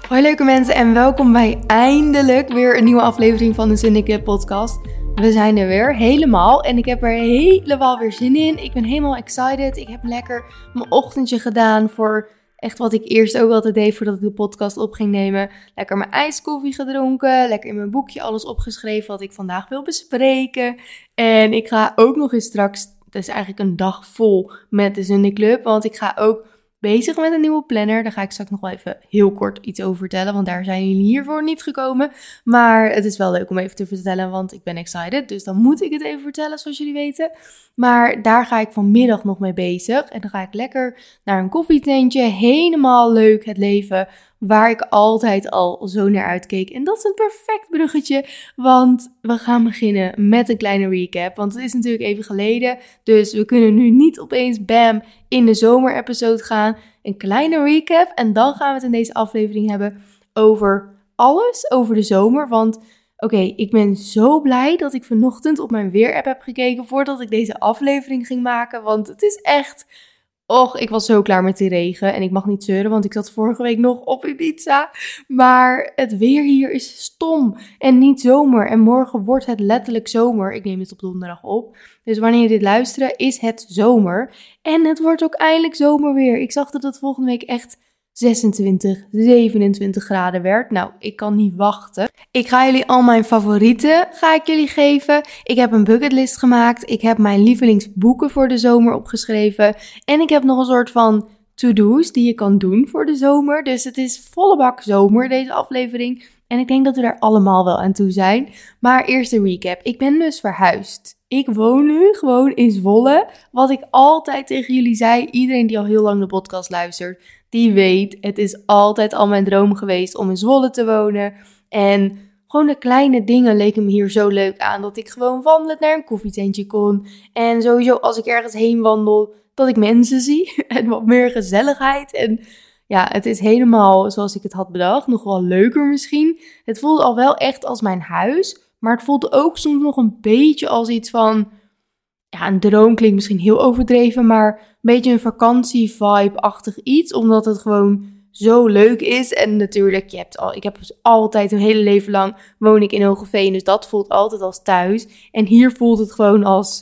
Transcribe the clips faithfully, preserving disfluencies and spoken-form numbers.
Hoi leuke mensen en welkom bij eindelijk weer een nieuwe aflevering van de Sunday Club podcast. We zijn er weer helemaal en ik heb er helemaal weer zin in. Ik ben helemaal excited. Ik heb lekker mijn ochtendje gedaan voor echt wat ik eerst ook altijd deed voordat ik de podcast op ging nemen. Lekker mijn ijskoffie gedronken, lekker in mijn boekje alles opgeschreven wat ik vandaag wil bespreken. En ik ga ook nog eens straks, het is eigenlijk een dag vol met de Sunday Club, want ik ga ook bezig met een nieuwe planner. Daar ga ik straks nog wel even heel kort iets over vertellen, want daar zijn jullie hiervoor niet gekomen. Maar het is wel leuk om even te vertellen, want ik ben excited. Dus dan moet ik het even vertellen, zoals jullie weten. Maar daar ga ik vanmiddag nog mee bezig. En dan ga ik lekker naar een koffietentje. Helemaal leuk het leven waar ik altijd al zo naar uitkeek. En dat is een perfect bruggetje, want we gaan beginnen met een kleine recap. Want het is natuurlijk even geleden, dus we kunnen nu niet opeens bam in de zomer-episode gaan. Een kleine recap en dan gaan we het in deze aflevering hebben over alles over de zomer. Want oké, okay, ik ben zo blij dat ik vanochtend op mijn weerapp heb gekeken voordat ik deze aflevering ging maken. Want het is echt... Och, ik was zo klaar met die regen en ik mag niet zeuren, want ik zat vorige week nog op Ibiza. Maar het weer hier is stom en niet zomer. En morgen wordt het letterlijk zomer. Ik neem dit op donderdag op. Dus wanneer je dit luistert, is het zomer. En het wordt ook eindelijk zomer weer. Ik zag dat het volgende week echt zesentwintig, zevenentwintig graden werd. Nou, ik kan niet wachten. Ik ga jullie al mijn favorieten ga ik jullie geven. Ik heb een bucketlist gemaakt. Ik heb mijn lievelingsboeken voor de zomer opgeschreven. En ik heb nog een soort van to-do's die je kan doen voor de zomer. Dus het is volle bak zomer, deze aflevering. En ik denk dat we daar allemaal wel aan toe zijn. Maar eerst de recap. Ik ben dus verhuisd. Ik woon nu gewoon in Zwolle. Wat ik altijd tegen jullie zei. Iedereen die al heel lang de podcast luistert, die weet, het is altijd al mijn droom geweest om in Zwolle te wonen. En gewoon de kleine dingen leken me hier zo leuk aan. Dat ik gewoon wandelend naar een koffietentje kon. En sowieso als ik ergens heen wandel, dat ik mensen zie. En wat meer gezelligheid. En ja, het is helemaal zoals ik het had bedacht. Nog wel leuker misschien. Het voelde al wel echt als mijn huis. Maar het voelde ook soms nog een beetje als iets van... Ja, een droom klinkt misschien heel overdreven, maar een beetje een vakantie-vibe-achtig iets. Omdat het gewoon zo leuk is. En natuurlijk, je hebt al, ik heb dus altijd een hele leven lang woon ik in Hogeveen. Dus dat voelt altijd als thuis. En hier voelt het gewoon als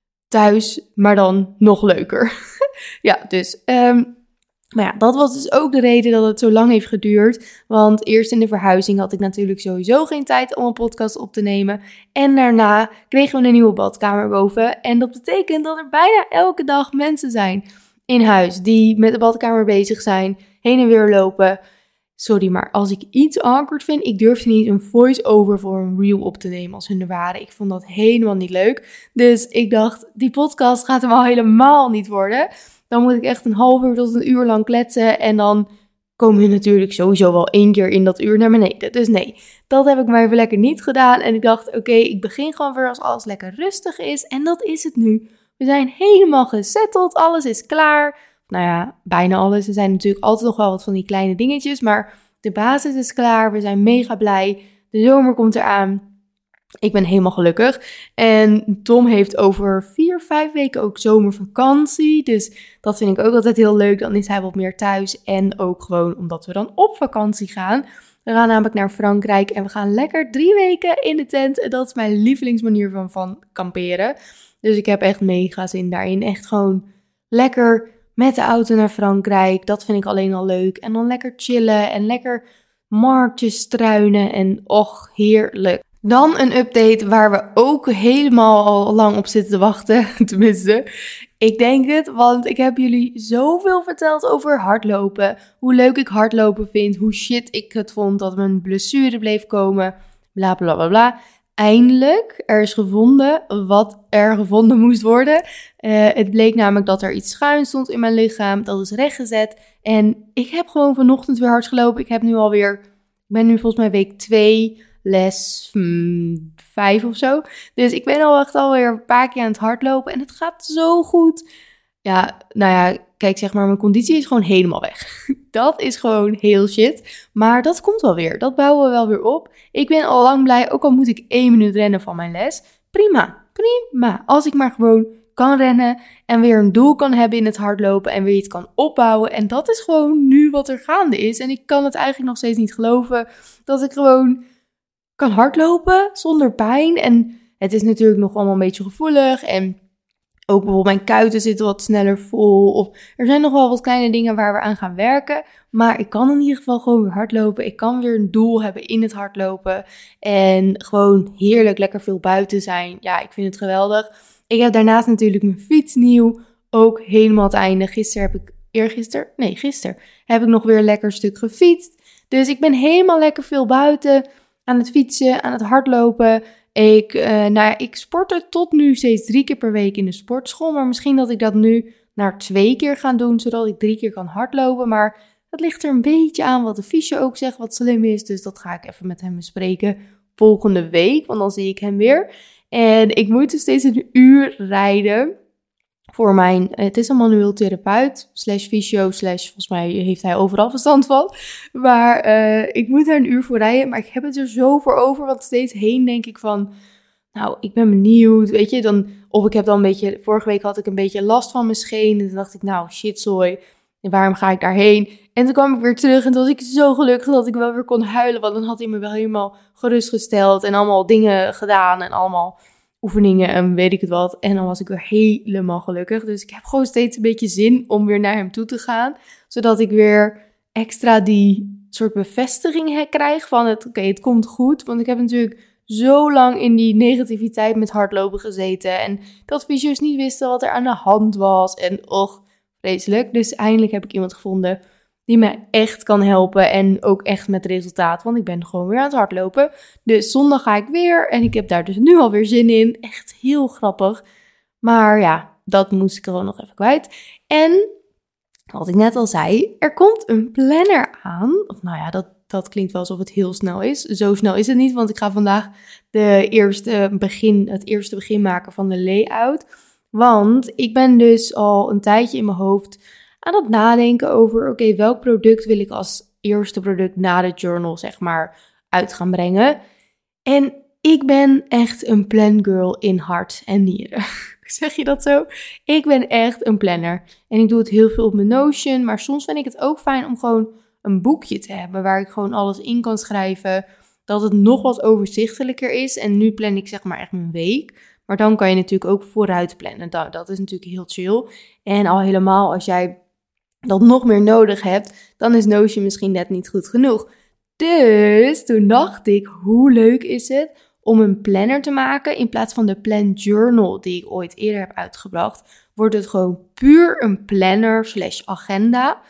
thuis, maar dan nog leuker. ja, dus... Um, Maar ja, dat was dus ook de reden dat het zo lang heeft geduurd. Want eerst in de verhuizing had ik natuurlijk sowieso geen tijd om een podcast op te nemen. En daarna kregen we een nieuwe badkamer boven. En dat betekent dat er bijna elke dag mensen zijn in huis die met de badkamer bezig zijn, heen en weer lopen. Sorry, maar als ik iets awkward vind, ik durfde niet een voice-over voor een reel op te nemen als hun er waren. Ik vond dat helemaal niet leuk. Dus ik dacht, die podcast gaat hem al helemaal niet worden. Dan moet ik echt een half uur tot een uur lang kletsen. En dan komen we natuurlijk sowieso wel één keer in dat uur naar beneden. Dus nee, dat heb ik maar even lekker niet gedaan. En ik dacht, oké, okay, ik begin gewoon weer als alles lekker rustig is. En dat is het nu. We zijn helemaal gesetteld. Alles is klaar. Nou ja, bijna alles. Er zijn natuurlijk altijd nog wel wat van die kleine dingetjes. Maar de basis is klaar. We zijn mega blij. De zomer komt eraan. Ik ben helemaal gelukkig. En Tom heeft over vier, vijf weken ook zomervakantie. Dus dat vind ik ook altijd heel leuk. Dan is hij wat meer thuis. En ook gewoon omdat we dan op vakantie gaan. We gaan namelijk naar Frankrijk. En we gaan lekker drie weken in de tent. En dat is mijn lievelingsmanier van, van kamperen. Dus ik heb echt mega zin daarin. Echt gewoon lekker met de auto naar Frankrijk. Dat vind ik alleen al leuk. En dan lekker chillen. En lekker marktjes struinen. En och, heerlijk. Dan een update waar we ook helemaal al lang op zitten te wachten. Tenminste, ik denk het, want ik heb jullie zoveel verteld over hardlopen. Hoe leuk ik hardlopen vind, hoe shit ik het vond dat mijn blessure bleef komen. Bla bla bla bla. Eindelijk, er is gevonden wat er gevonden moest worden. Uh, het bleek namelijk dat er iets schuin stond in mijn lichaam. Dat is rechtgezet. En ik heb gewoon vanochtend weer hard gelopen. Ik heb nu alweer, ik ben nu volgens mij week twee... les hmm, vijf of zo. Dus ik ben al echt alweer een paar keer aan het hardlopen. En het gaat zo goed. Ja, nou ja, kijk, zeg maar, mijn conditie is gewoon helemaal weg. Dat is gewoon heel shit. Maar dat komt wel weer. Dat bouwen we wel weer op. Ik ben al lang blij, ook al moet ik één minuut rennen van mijn les. Prima, prima. Als ik maar gewoon kan rennen en weer een doel kan hebben in het hardlopen en weer iets kan opbouwen. En dat is gewoon nu wat er gaande is. En ik kan het eigenlijk nog steeds niet geloven dat ik gewoon kan hardlopen zonder pijn. En het is natuurlijk nog allemaal een beetje gevoelig en ook bijvoorbeeld mijn kuiten zitten wat sneller vol. Of er zijn nog wel wat kleine dingen waar we aan gaan werken. Maar ik kan in ieder geval gewoon weer hardlopen. Ik kan weer een doel hebben in het hardlopen. En gewoon heerlijk lekker veel buiten zijn. Ja, ik vind het geweldig. Ik heb daarnaast natuurlijk mijn fiets nieuw. Ook helemaal het einde. Gisteren heb ik, eergisteren? Nee, gisteren heb ik nog weer een lekker stuk gefietst. Dus ik ben helemaal lekker veel buiten aan het fietsen, aan het hardlopen. Ik, uh, nou ja, ik sportte tot nu steeds drie keer per week in de sportschool. Maar misschien dat ik dat nu naar twee keer ga doen, zodat ik drie keer kan hardlopen. Maar dat ligt er een beetje aan wat de fysio ook zegt, wat slim is. Dus dat ga ik even met hem bespreken volgende week, want dan zie ik hem weer. En ik moet dus steeds een uur rijden voor mijn, het is een manueel therapeut, slash fysio, slash, volgens mij heeft hij overal verstand van. Maar uh, ik moet daar een uur voor rijden, maar ik heb het er zo voor over, want steeds heen denk ik van, nou, ik ben benieuwd, weet je. Dan, of ik heb dan een beetje, vorige week had ik een beetje last van mijn scheen. En toen dacht ik, nou, shitzooi, en waarom ga ik daarheen? En toen kwam ik weer terug en toen was ik zo gelukkig dat ik wel weer kon huilen. Want dan had hij me wel helemaal gerustgesteld en allemaal dingen gedaan en allemaal oefeningen en weet ik het wat. En dan was ik weer helemaal gelukkig. Dus ik heb gewoon steeds een beetje zin om weer naar hem toe te gaan. Zodat ik weer extra die soort bevestiging krijg van het, oké, okay, het komt goed. Want ik heb natuurlijk zo lang in die negativiteit met hardlopen gezeten. En dat fysio's niet wisten wat er aan de hand was. En och, vreselijk. Dus eindelijk heb ik iemand gevonden die me echt kan helpen en ook echt met resultaat, want ik ben gewoon weer aan het hardlopen. Dus zondag ga ik weer en ik heb daar dus nu alweer zin in. Echt heel grappig. Maar ja, dat moest ik gewoon nog even kwijt. En wat ik net al zei, er komt een planner aan. Of nou ja, dat, dat klinkt wel alsof het heel snel is. Zo snel is het niet, want ik ga vandaag de eerste begin, het eerste begin maken van de layout. Want ik ben dus al een tijdje in mijn hoofd aan het nadenken over, oké, okay, welk product wil ik als eerste product na de journal, zeg maar, uit gaan brengen. En ik ben echt een plan girl in hart en nieren. Zeg je dat zo? Ik ben echt een planner. En ik doe het heel veel op mijn Notion, maar soms vind ik het ook fijn om gewoon een boekje te hebben waar ik gewoon alles in kan schrijven, dat het nog wat overzichtelijker is. En nu plan ik zeg maar echt mijn week. Maar dan kan je natuurlijk ook vooruit plannen. Dat, dat is natuurlijk heel chill. En al helemaal als jij dat nog meer nodig hebt, dan is Notion misschien net niet goed genoeg. Dus toen dacht ik, hoe leuk is het om een planner te maken? In plaats van de Plan Journal die ik ooit eerder heb uitgebracht, wordt het gewoon puur een planner slash agenda.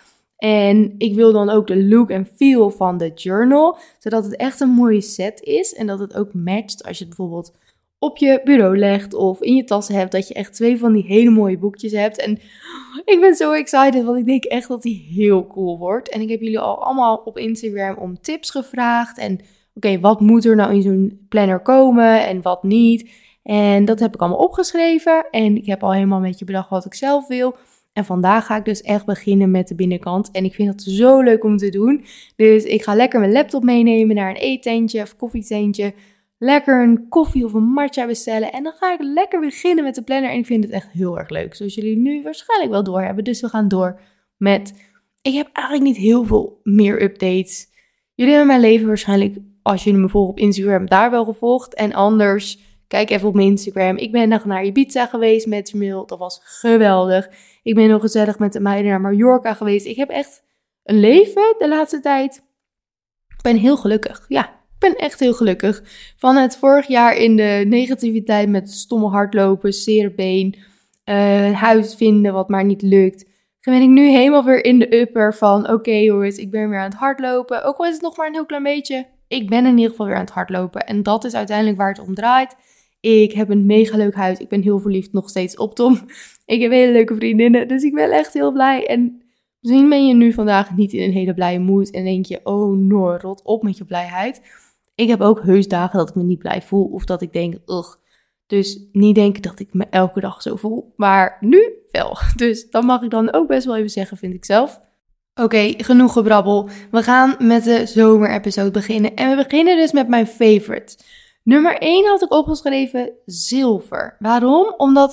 En ik wil dan ook de look en feel van de journal, zodat het echt een mooie set is. En dat het ook matcht als je het bijvoorbeeld op je bureau legt of in je tas hebt, dat je echt twee van die hele mooie boekjes hebt. En ik ben zo excited, want ik denk echt dat die heel cool wordt. En ik heb jullie al allemaal op Instagram om tips gevraagd. En oké, okay, wat moet er nou in zo'n planner komen en wat niet? En dat heb ik allemaal opgeschreven. En ik heb al helemaal een beetje bedacht wat ik zelf wil. En vandaag ga ik dus echt beginnen met de binnenkant. En ik vind dat zo leuk om te doen. Dus ik ga lekker mijn laptop meenemen naar een eetentje of koffietentje. Lekker een koffie of een matcha bestellen. En dan ga ik lekker beginnen met de planner. En ik vind het echt heel erg leuk. Zoals jullie nu waarschijnlijk wel doorhebben. Dus we gaan door met... Ik heb eigenlijk niet heel veel meer updates. Jullie hebben mijn leven waarschijnlijk, als jullie me volgen op Instagram, daar wel gevolgd. En anders, kijk even op mijn Instagram. Ik ben nog naar Ibiza geweest met Jamil. Dat was geweldig. Ik ben nog gezellig met de meiden naar Mallorca geweest. Ik heb echt een leven de laatste tijd. Ik ben heel gelukkig, ja. Ik ben echt heel gelukkig. Van het vorig jaar in de negativiteit met stomme hardlopen, zere been, uh, huis vinden wat maar niet lukt. Ben ik nu helemaal weer in de upper van oké okay, jongens, ik ben weer aan het hardlopen. Ook al is het nog maar een heel klein beetje. Ik ben in ieder geval weer aan het hardlopen. En dat is uiteindelijk waar het om draait. Ik heb een mega leuk huis. Ik ben heel verliefd nog steeds op Tom. Ik heb hele leuke vriendinnen. Dus ik ben echt heel blij. En misschien ben je nu vandaag niet in een hele blije mood. En denk je, oh no, rot op met je blijheid. Ik heb ook heus dagen dat ik me niet blij voel. Of dat ik denk, ugh. Dus niet denken dat ik me elke dag zo voel. Maar nu wel. Dus dat mag ik dan ook best wel even zeggen, vind ik zelf. Oké, okay, genoeg gebrabbel. We gaan met de zomer-episode beginnen. En we beginnen dus met mijn favorite. Nummer één had ik opgeschreven zilver. Waarom? Omdat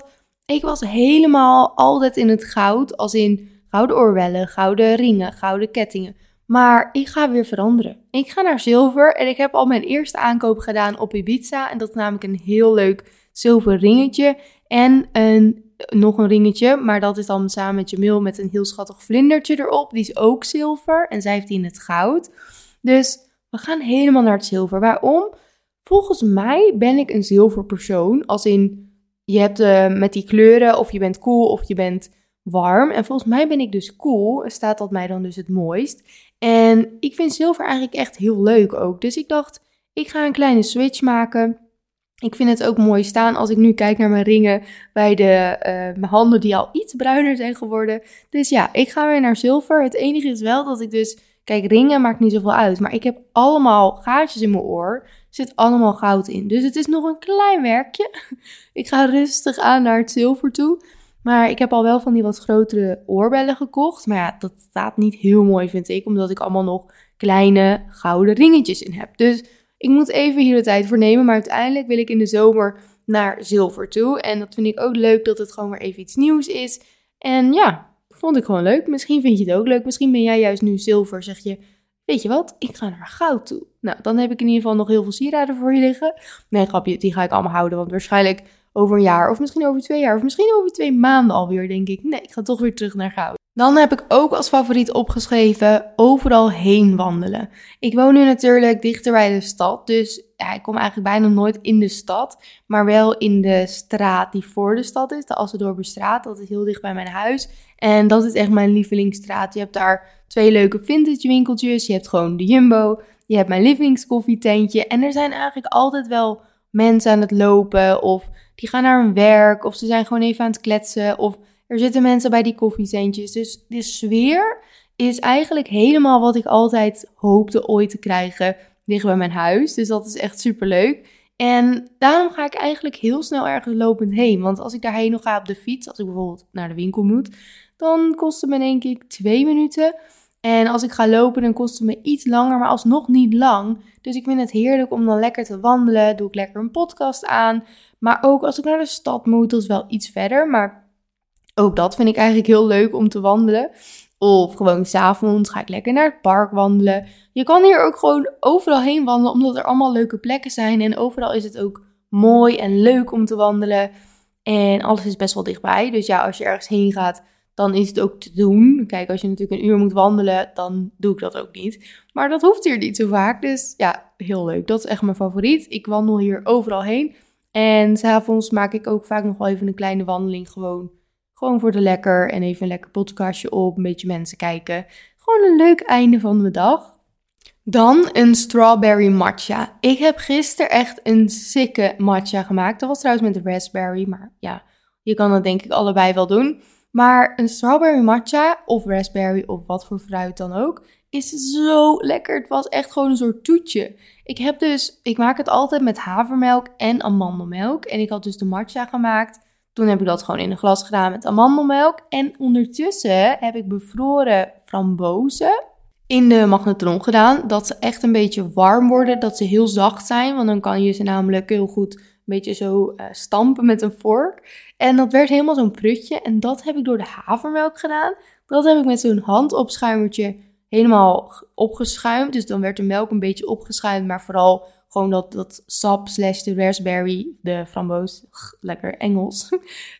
Ik was helemaal altijd in het goud, als in gouden oorbellen, gouden ringen, gouden kettingen. Maar ik ga weer veranderen. Ik ga naar zilver en ik heb al mijn eerste aankoop gedaan op Ibiza. En dat is namelijk een heel leuk zilver ringetje en een, nog een ringetje. Maar dat is dan samen met Jamil met een heel schattig vlindertje erop. Die is ook zilver en zij heeft die in het goud. Dus we gaan helemaal naar het zilver. Waarom? Volgens mij ben ik een zilverpersoon. Als in, je hebt uh, met die kleuren of je bent cool of je bent warm. En volgens mij ben ik dus cool. En staat dat mij dan dus het mooist. En ik vind zilver eigenlijk echt heel leuk ook. Dus ik dacht, ik ga een kleine switch maken. Ik vind het ook mooi staan als ik nu kijk naar mijn ringen bij de, uh, mijn handen die al iets bruiner zijn geworden. Dus ja, ik ga weer naar zilver. Het enige is wel dat ik dus, kijk, ringen maakt niet zoveel uit. Maar ik heb allemaal gaatjes in mijn oor. Er zit allemaal goud in. Dus het is nog een klein werkje. Ik ga rustig aan naar het zilver toe. Maar ik heb al wel van die wat grotere oorbellen gekocht. Maar ja, dat staat niet heel mooi, vind ik. Omdat ik allemaal nog kleine gouden ringetjes in heb. Dus ik moet even hier de tijd voor nemen. Maar uiteindelijk wil ik in de zomer naar zilver toe. En dat vind ik ook leuk dat het gewoon weer even iets nieuws is. En ja, vond ik gewoon leuk. Misschien vind je het ook leuk. Misschien ben jij juist nu zilver. Zeg je, weet je wat? Ik ga naar goud toe. Nou, dan heb ik in ieder geval nog heel veel sieraden voor je liggen. Nee, grapje, die ga ik allemaal houden. Want waarschijnlijk over een jaar of misschien over twee jaar of misschien over twee maanden alweer, denk ik. Nee, ik ga toch weer terug naar goud. Dan heb ik ook als favoriet opgeschreven overal heen wandelen. Ik woon nu natuurlijk dichter bij de stad, dus ja, ik kom eigenlijk bijna nooit in de stad. Maar wel in de straat die voor de stad is, de Assendorperstraat. Dat is heel dicht bij mijn huis. En dat is echt mijn lievelingsstraat. Je hebt daar twee leuke vintage winkeltjes. Je hebt gewoon de Jumbo. Je hebt mijn lievelingskoffietentje. En er zijn eigenlijk altijd wel mensen aan het lopen of die gaan naar hun werk of ze zijn gewoon even aan het kletsen of er zitten mensen bij die koffietentjes. Dus de sfeer is eigenlijk helemaal wat ik altijd hoopte ooit te krijgen dicht bij mijn huis. Dus dat is echt superleuk. En daarom ga ik eigenlijk heel snel ergens lopend heen. Want als ik daarheen nog ga op de fiets, als ik bijvoorbeeld naar de winkel moet, dan kost het me denk ik twee minuten. En als ik ga lopen, dan kost het me iets langer, maar alsnog niet lang. Dus ik vind het heerlijk om dan lekker te wandelen. Doe ik lekker een podcast aan. Maar ook als ik naar de stad moet, dat is wel iets verder. Maar ook dat vind ik eigenlijk heel leuk om te wandelen. Of gewoon 's avonds ga ik lekker naar het park wandelen. Je kan hier ook gewoon overal heen wandelen, omdat er allemaal leuke plekken zijn. En overal is het ook mooi en leuk om te wandelen. En alles is best wel dichtbij. Dus ja, als je ergens heen gaat, dan is het ook te doen. Kijk, als je natuurlijk een uur moet wandelen, dan doe ik dat ook niet. Maar dat hoeft hier niet zo vaak. Dus ja, heel leuk. Dat is echt mijn favoriet. Ik wandel hier overal heen. En 's avonds maak ik ook vaak nog wel even een kleine wandeling. Gewoon, gewoon voor de lekker. En even een lekker podcastje op. Een beetje mensen kijken. Gewoon een leuk einde van de dag. Dan een strawberry matcha. Ik heb gisteren echt een sikke matcha gemaakt. Dat was trouwens met de raspberry. Maar ja, je kan dat denk ik allebei wel doen. Maar een strawberry matcha of raspberry of wat voor fruit dan ook is zo lekker. Het was echt gewoon een soort toetje. Ik heb dus, ik maak het altijd met havermelk en amandelmelk. En ik had dus de matcha gemaakt. Toen heb ik dat gewoon in een glas gedaan met amandelmelk. En ondertussen heb ik bevroren frambozen in de magnetron gedaan. Dat ze echt een beetje warm worden. Dat ze heel zacht zijn. Want dan kan je ze namelijk heel goed een beetje zo uh, stampen met een vork. En dat werd helemaal zo'n prutje. En dat heb ik door de havermelk gedaan. Dat heb ik met zo'n handopschuimertje helemaal opgeschuimd. Dus dan werd de melk een beetje opgeschuimd. Maar vooral gewoon dat, dat sap slash de raspberry, de framboos, lekker Engels.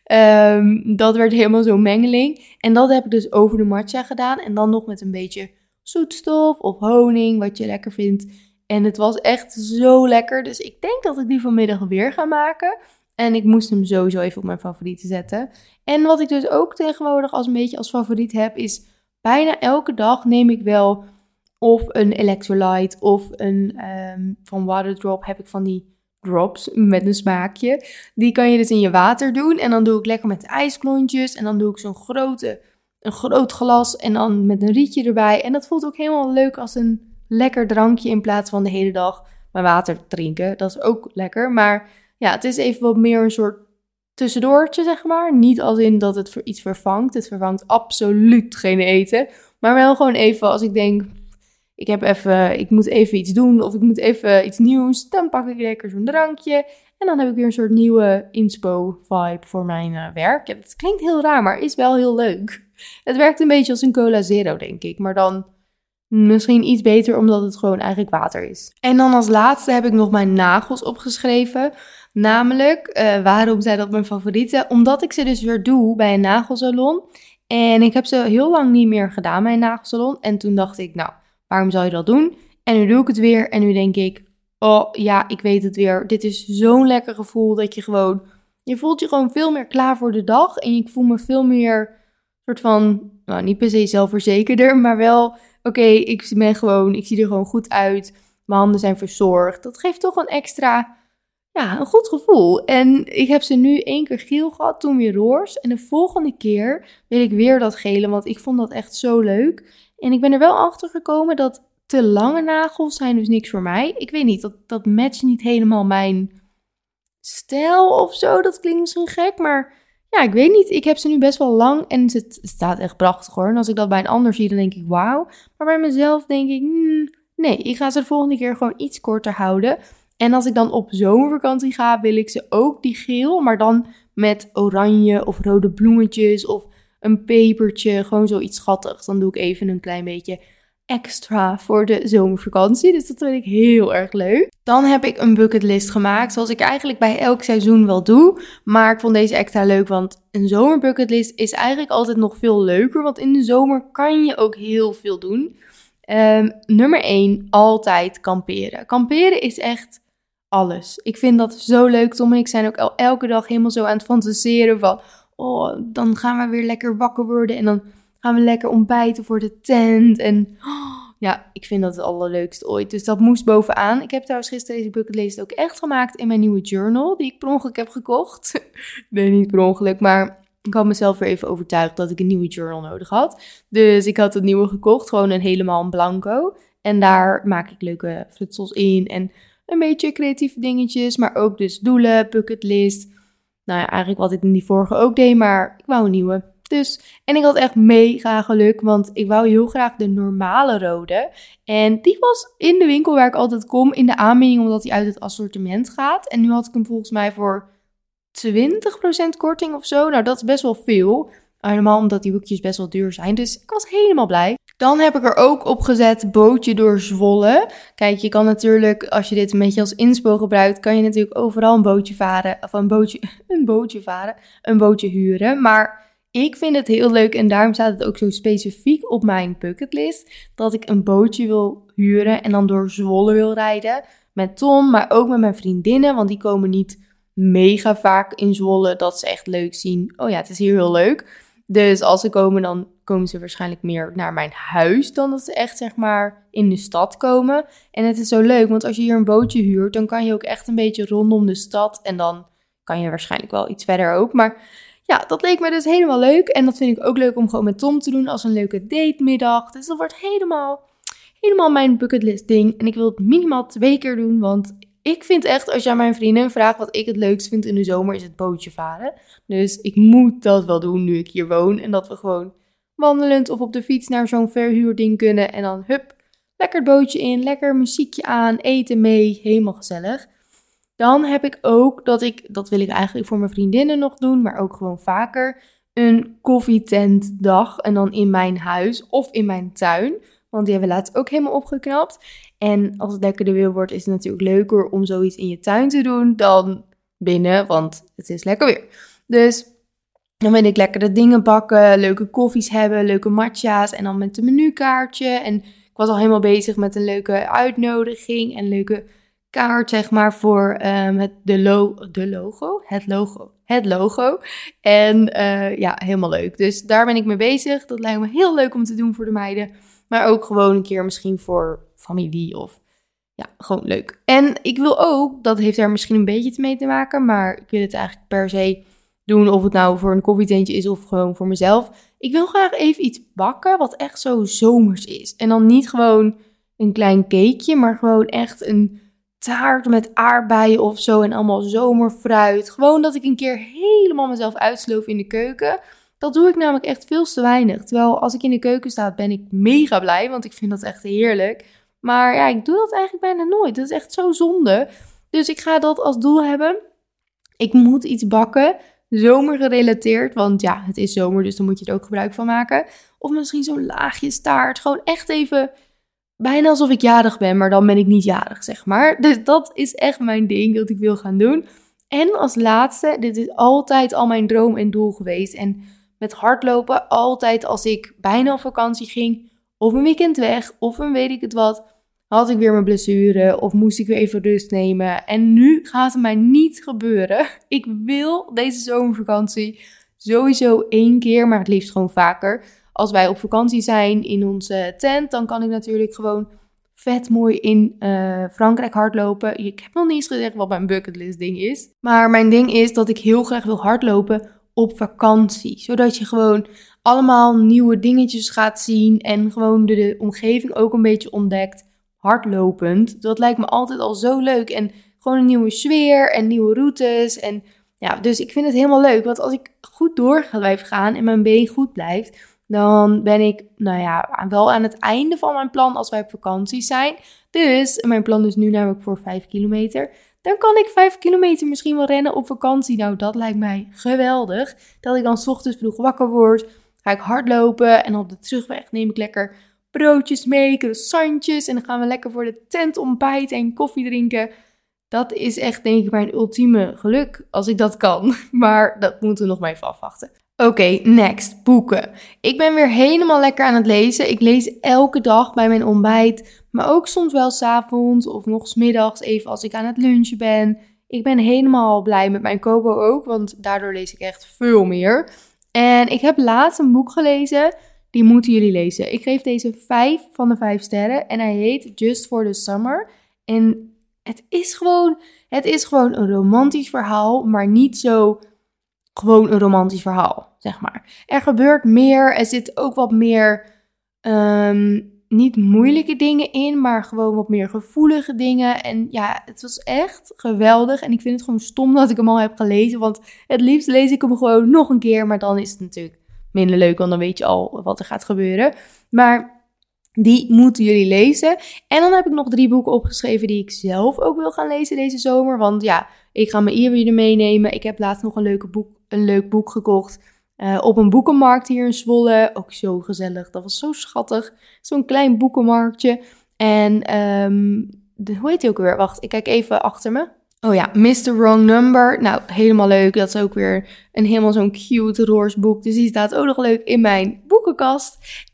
um, dat werd helemaal zo'n mengeling. En dat heb ik dus over de matcha gedaan. En dan nog met een beetje zoetstof of honing, wat je lekker vindt. En het was echt zo lekker. Dus ik denk dat ik die vanmiddag weer ga maken. En ik moest hem sowieso even op mijn favorieten zetten. En wat ik dus ook tegenwoordig als een beetje als favoriet heb, is bijna elke dag neem ik wel of een electrolyte of een um, van Waterdrop heb ik van die drops met een smaakje. Die kan je dus in je water doen. En dan doe ik lekker met ijsklontjes. En dan doe ik zo'n grote, een groot glas en dan met een rietje erbij. En dat voelt ook helemaal leuk als een lekker drankje in plaats van de hele dag mijn water drinken. Dat is ook lekker, maar ja, het is even wat meer een soort tussendoortje, zeg maar. Niet als in dat het voor iets vervangt. Het vervangt absoluut geen eten. Maar wel gewoon even als ik denk, ik heb even, ik moet even iets doen of ik moet even iets nieuws. Dan pak ik lekker zo'n drankje. En dan heb ik weer een soort nieuwe inspo-vibe voor mijn uh, werk. Ja, het klinkt heel raar, maar is wel heel leuk. Het werkt een beetje als een Cola Zero, denk ik. Maar dan misschien iets beter, omdat het gewoon eigenlijk water is. En dan als laatste heb ik nog mijn nagels opgeschreven. Namelijk, uh, waarom zijn dat mijn favorieten? Omdat ik ze dus weer doe bij een nagelsalon. En ik heb ze heel lang niet meer gedaan bij een nagelsalon. En toen dacht ik, nou, waarom zou je dat doen? En nu doe ik het weer. En nu denk ik, oh ja, ik weet het weer. Dit is zo'n lekker gevoel dat je gewoon... Je voelt je gewoon veel meer klaar voor de dag. En ik voel me veel meer soort van... Nou, niet per se zelfverzekerder, maar wel... Oké, okay, ik ben gewoon... Ik zie er gewoon goed uit. Mijn handen zijn verzorgd. Dat geeft toch een extra... Ja, een goed gevoel. En ik heb ze nu één keer geel gehad, toen weer roze. En de volgende keer wil ik weer dat gele, want ik vond dat echt zo leuk. En ik ben er wel achter gekomen dat te lange nagels zijn dus niks voor mij. Ik weet niet, dat, dat matcht niet helemaal mijn stijl of zo. Dat klinkt misschien gek, maar ja, ik weet niet. Ik heb ze nu best wel lang en het staat echt prachtig hoor. En als ik dat bij een ander zie, dan denk ik wauw. Maar bij mezelf denk ik, hmm, nee, ik ga ze de volgende keer gewoon iets korter houden. En als ik dan op zomervakantie ga, wil ik ze ook die geel, maar dan met oranje of rode bloemetjes of een pepertje. Gewoon zoiets schattigs. Dan doe ik even een klein beetje extra voor de zomervakantie. Dus dat vind ik heel erg leuk. Dan heb ik een bucketlist gemaakt, zoals ik eigenlijk bij elk seizoen wel doe. Maar ik vond deze extra leuk, want een zomerbucketlist is eigenlijk altijd nog veel leuker. Want in de zomer kan je ook heel veel doen. Um, nummer één, altijd kamperen. Kamperen is echt... alles. Ik vind dat zo leuk. Tom en ik zijn ook el- elke dag helemaal zo aan het fantaseren van... oh, dan gaan we weer lekker wakker worden en dan gaan we lekker ontbijten voor de tent. En oh, ja, ik vind dat het allerleukste ooit. Dus dat moest bovenaan. Ik heb trouwens gisteren deze bucketlist ook echt gemaakt in mijn nieuwe journal, die ik per ongeluk heb gekocht. Nee, niet per ongeluk, maar ik had mezelf weer even overtuigd dat ik een nieuwe journal nodig had. Dus ik had een nieuwe gekocht, gewoon een helemaal in blanco. En daar maak ik leuke frutsels in en... een beetje creatieve dingetjes, maar ook dus doelen, bucketlist. Nou ja, eigenlijk wat ik in die vorige ook deed, maar ik wou een nieuwe. Dus, en ik had echt mega geluk, want ik wou heel graag de normale rode. En die was in de winkel waar ik altijd kom in de aanbieding, omdat die uit het assortiment gaat. En nu had ik hem volgens mij voor twintig procent korting of zo. Nou, dat is best wel veel. Helemaal omdat die hoekjes best wel duur zijn. Dus ik was helemaal blij. Dan heb ik er ook op gezet bootje door Zwolle. Kijk, je kan natuurlijk, als je dit een beetje als inspo gebruikt, kan je natuurlijk overal een bootje varen. Of een bootje, een bootje varen, een bootje huren. Maar ik vind het heel leuk en daarom staat het ook zo specifiek op mijn bucketlist. Dat ik een bootje wil huren en dan door Zwolle wil rijden. Met Tom, maar ook met mijn vriendinnen. Want die komen niet mega vaak in Zwolle, dat ze echt leuk zien. Oh ja, het is hier heel leuk. Dus als ze komen, dan komen ze waarschijnlijk meer naar mijn huis dan dat ze echt, zeg maar, in de stad komen. En het is zo leuk, want als je hier een bootje huurt, dan kan je ook echt een beetje rondom de stad. En dan kan je waarschijnlijk wel iets verder ook. Maar ja, dat leek me dus helemaal leuk. En dat vind ik ook leuk om gewoon met Tom te doen als een leuke datemiddag. Dus dat wordt helemaal, helemaal mijn bucketlist ding. En ik wil het minimaal twee keer doen, want... ik vind echt, als je aan mijn vriendin vraagt wat ik het leukst vind in de zomer, is het bootje varen. Dus ik moet dat wel doen nu ik hier woon. En dat we gewoon wandelend of op de fiets naar zo'n verhuurding kunnen. En dan hup, lekker het bootje in, lekker muziekje aan, eten mee, helemaal gezellig. Dan heb ik ook, dat ik, dat wil ik eigenlijk voor mijn vriendinnen nog doen, maar ook gewoon vaker, een koffietentdag. En dan in mijn huis of in mijn tuin. Want die hebben we laatst ook helemaal opgeknapt. En als het lekkerder weer wordt, is het natuurlijk leuker om zoiets in je tuin te doen dan binnen, want het is lekker weer. Dus dan wil ik lekker de dingen bakken, leuke koffies hebben, leuke matcha's en dan met een menukaartje. En ik was al helemaal bezig met een leuke uitnodiging en leuke kaart, zeg maar, voor um, het, de, lo- de logo. Het logo. Het logo. En uh, ja, helemaal leuk. Dus daar ben ik mee bezig. Dat lijkt me heel leuk om te doen voor de meiden. Maar ook gewoon een keer misschien voor familie of ja, gewoon leuk. En ik wil ook, dat heeft daar misschien een beetje mee te maken, maar ik wil het eigenlijk per se doen of het nou voor een koffietentje is of gewoon voor mezelf. Ik wil graag even iets bakken wat echt zo zomers is. En dan niet gewoon een klein cakeje, maar gewoon echt een taart met aardbeien of zo en allemaal zomerfruit. Gewoon dat ik een keer helemaal mezelf uitsloof in de keuken. Dat doe ik namelijk echt veel te weinig. Terwijl als ik in de keuken sta, ben ik mega blij, want ik vind dat echt heerlijk. Maar ja, ik doe dat eigenlijk bijna nooit. Dat is echt zo zonde. Dus ik ga dat als doel hebben. Ik moet iets bakken, zomergerelateerd, want ja, het is zomer, dus dan moet je er ook gebruik van maken. Of misschien zo'n laagje staart, gewoon echt even bijna alsof ik jarig ben, maar dan ben ik niet jarig, zeg maar. Dus dat is echt mijn ding dat ik wil gaan doen. En als laatste, dit is altijd al mijn droom en doel geweest. En met hardlopen, altijd als ik bijna op vakantie ging, of een weekend weg, of een weet ik het wat, had ik weer mijn blessure of moest ik weer even rust nemen. En nu gaat het mij niet gebeuren. Ik wil deze zomervakantie sowieso één keer, maar het liefst gewoon vaker. Als wij op vakantie zijn in onze tent, dan kan ik natuurlijk gewoon vet mooi in uh, Frankrijk hardlopen. Ik heb nog niet eens gezegd wat mijn bucketlist ding is. Maar mijn ding is dat ik heel graag wil hardlopen op vakantie. Zodat je gewoon allemaal nieuwe dingetjes gaat zien en gewoon de, de omgeving ook een beetje ontdekt. Hardlopend. Dat lijkt me altijd al zo leuk. En gewoon een nieuwe sfeer en nieuwe routes. En ja, dus ik vind het helemaal leuk. Want als ik goed door ga blijven gaan en mijn been goed blijft, dan ben ik, nou ja, wel aan het einde van mijn plan als wij op vakantie zijn. Dus mijn plan is nu namelijk voor vijf kilometer. Dan kan ik vijf kilometer misschien wel rennen op vakantie. Nou, dat lijkt mij geweldig. Dat ik dan 's ochtends vroeg wakker word, ga ik hardlopen en op de terugweg neem ik lekker broodjes mee, croissantjes en dan gaan we lekker voor de tent ontbijten en koffie drinken. Dat is echt, denk ik, mijn ultieme geluk als ik dat kan. Maar dat moeten we nog maar even afwachten. Oké, okay, next. Boeken. Ik ben weer helemaal lekker aan het lezen. Ik lees elke dag bij mijn ontbijt, maar ook soms wel 's avonds of nog 's middags even als ik aan het lunchen ben. Ik ben helemaal blij met mijn Kobo ook, want daardoor lees ik echt veel meer. En ik heb laatst een boek gelezen, die moeten jullie lezen. Ik geef deze vijf van de vijf sterren en hij heet Just for the Summer. En het is gewoon, het is gewoon een romantisch verhaal, maar niet zo gewoon een romantisch verhaal, zeg maar. Er gebeurt meer, er zit ook wat meer, um, niet moeilijke dingen in, maar gewoon wat meer gevoelige dingen. En ja, het was echt geweldig. En ik vind het gewoon stom dat ik hem al heb gelezen, want het liefst lees ik hem gewoon nog een keer, maar dan is het natuurlijk minder leuk, want dan weet je al wat er gaat gebeuren. Maar die moeten jullie lezen. En dan heb ik nog drie boeken opgeschreven die ik zelf ook wil gaan lezen deze zomer. Want ja, ik ga mijn e-reader meenemen. Ik heb laatst nog een, leuke boek, een leuk boek gekocht uh, op een boekenmarkt hier in Zwolle. Ook zo gezellig. Dat was zo schattig. Zo'n klein boekenmarktje. En um, de, hoe heet die ook weer? Wacht, ik kijk even achter me. Oh ja, mister Wrong Number. Nou, helemaal leuk. Dat is ook weer een helemaal zo'n cute roze boek. Dus die staat ook nog leuk in mijn boekenkast.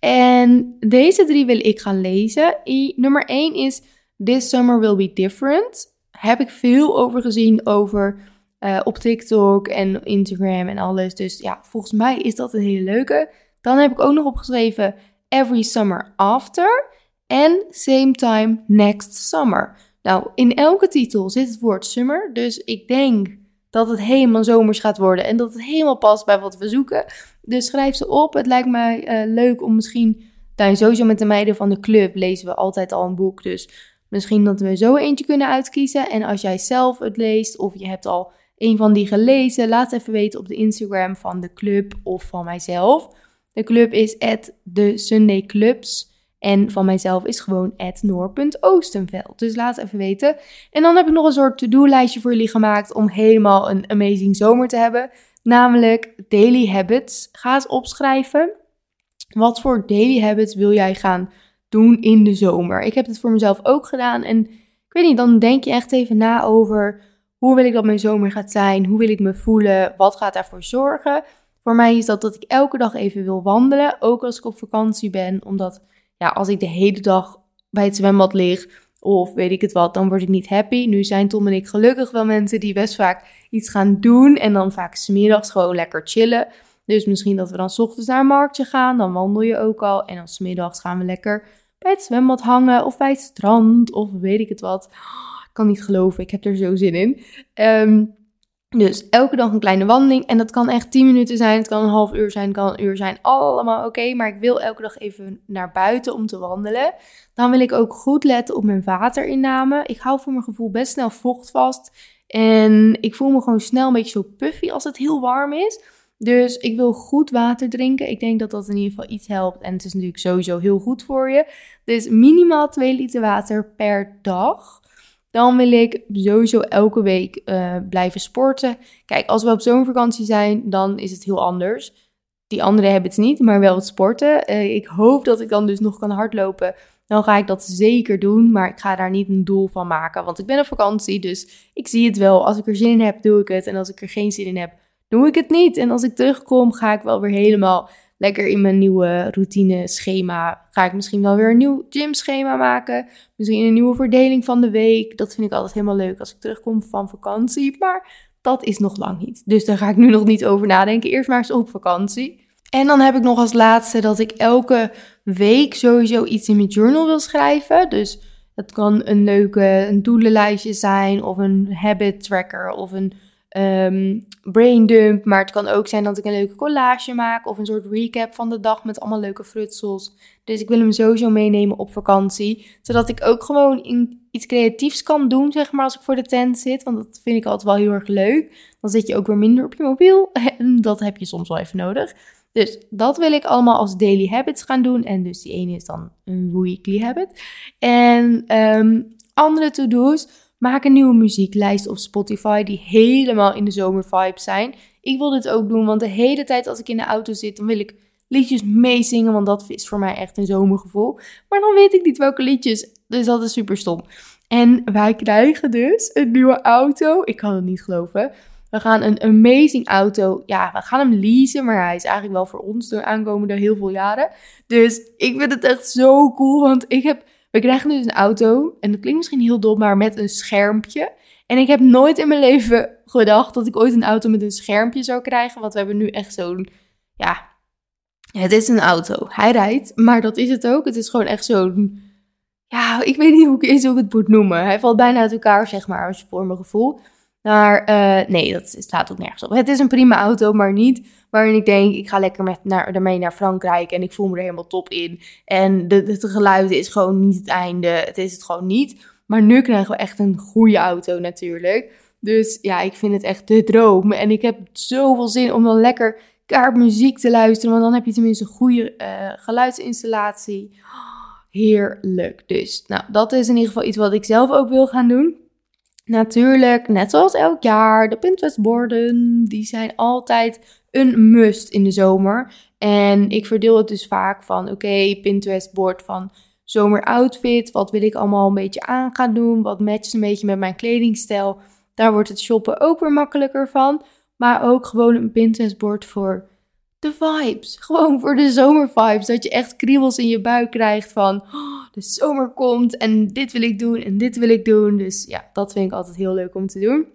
En deze drie wil ik gaan lezen. I, nummer één is This Summer Will Be Different. Heb ik veel over gezien over uh, op TikTok en Instagram en alles. Dus ja, volgens mij is dat een hele leuke. Dan heb ik ook nog opgeschreven Every Summer After en Same Time Next Summer. Nou, in elke titel zit het woord summer, dus ik denk dat het helemaal zomers gaat worden en dat het helemaal past bij wat we zoeken. Dus schrijf ze op. Het lijkt mij uh, leuk om misschien, nou, sowieso met de meiden van de club lezen we altijd al een boek, dus misschien dat we zo eentje kunnen uitkiezen. En als jij zelf het leest of je hebt al een van die gelezen, laat even weten op de Instagram van de club of van mijzelf. De club is at the Sunday Clubs. En van mijzelf is gewoon at noor punt oostenveld. Dus laat even weten. En dan heb ik nog een soort to-do-lijstje voor jullie gemaakt om helemaal een amazing zomer te hebben. Namelijk daily habits. Ga eens opschrijven. Wat voor daily habits wil jij gaan doen in de zomer? Ik heb het voor mezelf ook gedaan. En ik weet niet, dan denk je echt even na over hoe wil ik dat mijn zomer gaat zijn? Hoe wil ik me voelen? Wat gaat daarvoor zorgen? Voor mij is dat dat ik elke dag even wil wandelen. Ook als ik op vakantie ben. Omdat ja, als ik de hele dag bij het zwembad lig of weet ik het wat, dan word ik niet happy. Nu zijn Tom en ik gelukkig wel mensen die best vaak iets gaan doen en dan vaak 's middags gewoon lekker chillen. Dus misschien dat we dan 's ochtends naar een marktje gaan, dan wandel je ook al. En dan 's middags gaan we lekker bij het zwembad hangen of bij het strand of weet ik het wat. Ik kan niet geloven, ik heb er zo zin in. Um, Dus elke dag een kleine wandeling. En dat kan echt tien minuten zijn. Het kan een half uur zijn. Het kan een uur zijn. Allemaal oké. Okay, maar ik wil elke dag even naar buiten om te wandelen. Dan wil ik ook goed letten op mijn waterinname. Ik hou voor mijn gevoel best snel vocht vast. En ik voel me gewoon snel een beetje zo puffy als het heel warm is. Dus ik wil goed water drinken. Ik denk dat dat in ieder geval iets helpt. En het is natuurlijk sowieso heel goed voor je. Dus minimaal twee liter water per dag. dan wil ik sowieso elke week uh, blijven sporten. Kijk, als we op zomervakantie zijn, dan is het heel anders. Die andere hebben het niet, maar wel het sporten. Uh, ik hoop dat ik dan dus nog kan hardlopen. Dan ga ik dat zeker doen, maar ik ga daar niet een doel van maken. Want ik ben op vakantie, dus ik zie het wel. Als ik er zin in heb, doe ik het. En als ik er geen zin in heb, doe ik het niet. En als ik terugkom, ga ik wel weer helemaal lekker in mijn nieuwe routine schema. Ga ik misschien wel weer een nieuw gymschema maken. Misschien een nieuwe verdeling van de week. Dat vind ik altijd helemaal leuk als ik terugkom van vakantie. Maar dat is nog lang niet. Dus daar ga ik nu nog niet over nadenken. Eerst maar eens op vakantie. En dan heb ik nog als laatste dat ik elke week sowieso iets in mijn journal wil schrijven. Dus het kan een leuke een doelenlijstje zijn of een habit tracker of een um, brain dump. Maar het kan ook zijn dat ik een leuke collage maak of een soort recap van de dag met allemaal leuke frutsels. Dus ik wil hem sowieso meenemen op vakantie. Zodat ik ook gewoon in iets creatiefs kan doen, zeg maar, als ik voor de tent zit. Want dat vind ik altijd wel heel erg leuk. Dan zit je ook weer minder op je mobiel en dat heb je soms wel even nodig. Dus dat wil ik allemaal als daily habits gaan doen. En dus die ene is dan een weekly habit. En um, andere to-do's. Maak een nieuwe muzieklijst op Spotify die helemaal in de zomervibe zijn. Ik wil dit ook doen, want de hele tijd als ik in de auto zit, dan wil ik liedjes meezingen. Want dat is voor mij echt een zomergevoel. Maar dan weet ik niet welke liedjes. Dus dat is super stom. En wij krijgen dus een nieuwe auto. Ik kan het niet geloven. We gaan een amazing auto, ja, we gaan hem leasen, maar hij is eigenlijk wel voor ons de aankomende heel veel jaren. Dus ik vind het echt zo cool, want ik heb, we krijgen dus een auto, en dat klinkt misschien heel dom, maar met een schermpje. En ik heb nooit in mijn leven gedacht dat ik ooit een auto met een schermpje zou krijgen, want we hebben nu echt zo'n, ja, het is een auto. Hij rijdt, maar dat is het ook. Het is gewoon echt zo'n, ja, ik weet niet hoe ik, eens hoe ik het moet noemen. Hij valt bijna uit elkaar, zeg maar, als je voor mijn gevoel. Maar uh, nee, dat staat ook nergens op. Het is een prima auto, maar niet waarin ik denk, ik ga lekker met naar, daarmee naar Frankrijk en ik voel me er helemaal top in. En de, de, de geluid is gewoon niet het einde. Het is het gewoon niet. Maar nu krijgen we echt een goede auto natuurlijk. Dus ja, ik vind het echt de droom. En ik heb zoveel zin om dan lekker kaart muziek te luisteren. Want dan heb je tenminste een goede uh, geluidsinstallatie. Heerlijk. Dus nou, dat is in ieder geval iets wat ik zelf ook wil gaan doen. Natuurlijk, net zoals elk jaar, de Pinterest-borden, die zijn altijd een must in de zomer. En ik verdeel het dus vaak van, oké, okay, Pinterest-bord van zomeroutfit. Wat wil ik allemaal een beetje aan gaan doen? Wat matcht een beetje met mijn kledingstijl? Daar wordt het shoppen ook weer makkelijker van. Maar ook gewoon een Pinterest-bord voor de vibes. Gewoon voor de zomervibes. Dat je echt kriebels in je buik krijgt van, oh, de zomer komt en dit wil ik doen en dit wil ik doen. Dus ja, dat vind ik altijd heel leuk om te doen.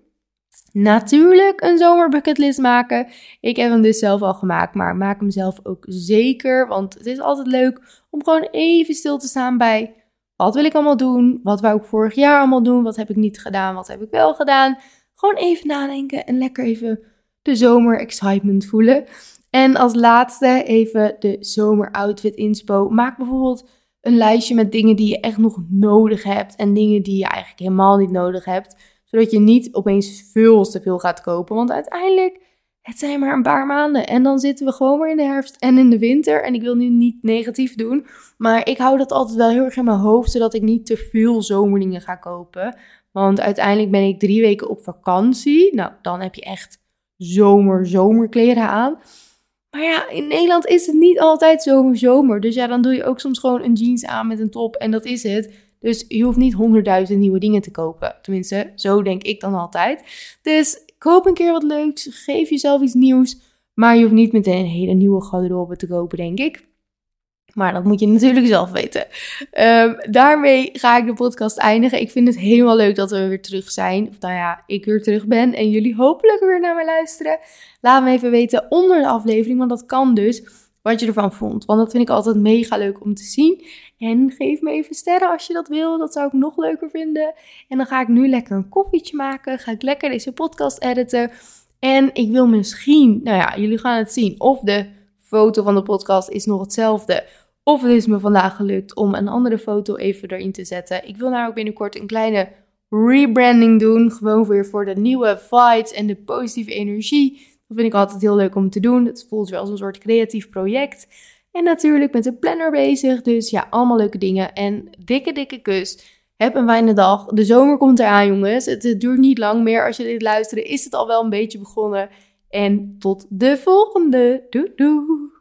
Natuurlijk een zomerbucketlist maken. Ik heb hem dus zelf al gemaakt, maar maak hem zelf ook zeker. Want het is altijd leuk om gewoon even stil te staan bij, wat wil ik allemaal doen? Wat wou ik vorig jaar allemaal doen? Wat heb ik niet gedaan? Wat heb ik wel gedaan? Gewoon even nadenken en lekker even de zomer excitement voelen. En als laatste even de zomeroutfit inspo. Maak bijvoorbeeld een lijstje met dingen die je echt nog nodig hebt. En dingen die je eigenlijk helemaal niet nodig hebt. Zodat je niet opeens veel te veel gaat kopen. Want uiteindelijk, het zijn maar een paar maanden. En dan zitten we gewoon weer in de herfst en in de winter. En ik wil nu niet negatief doen. Maar ik hou dat altijd wel heel erg in mijn hoofd. Zodat ik niet te veel zomerdingen ga kopen. Want uiteindelijk ben ik drie weken op vakantie. Nou, dan heb je echt zomer, zomerkleren aan. Maar ja, in Nederland is het niet altijd zomer, zomer. Dus ja, dan doe je ook soms gewoon een jeans aan met een top en dat is het. Dus je hoeft niet honderdduizend nieuwe dingen te kopen. Tenminste, zo denk ik dan altijd. Dus koop een keer wat leuks, geef jezelf iets nieuws. Maar je hoeft niet meteen een hele nieuwe garderobe te kopen, denk ik. Maar dat moet je natuurlijk zelf weten. Um, daarmee ga ik de podcast eindigen. Ik vind het helemaal leuk dat we weer terug zijn. Of nou ja, ik weer terug ben en jullie hopelijk weer naar mij luisteren. Laat me even weten onder de aflevering, want dat kan dus, wat je ervan vond. Want dat vind ik altijd mega leuk om te zien. En geef me even sterren als je dat wil. Dat zou ik nog leuker vinden. En dan ga ik nu lekker een koffietje maken. Ga ik lekker deze podcast editen. En ik wil misschien, nou ja, jullie gaan het zien. Of de foto van de podcast is nog hetzelfde. Of het is me vandaag gelukt om een andere foto even erin te zetten. Ik wil nou ook binnenkort een kleine rebranding doen. Gewoon weer voor de nieuwe vibes en de positieve energie. Dat vind ik altijd heel leuk om te doen. Het voelt weer als een soort creatief project. En natuurlijk met de planner bezig. Dus ja, allemaal leuke dingen. En dikke, dikke kus. Heb een fijne dag. De zomer komt eraan, jongens. Het, het duurt niet lang meer. Als je dit luistert, is het al wel een beetje begonnen. En tot de volgende. Doei doei.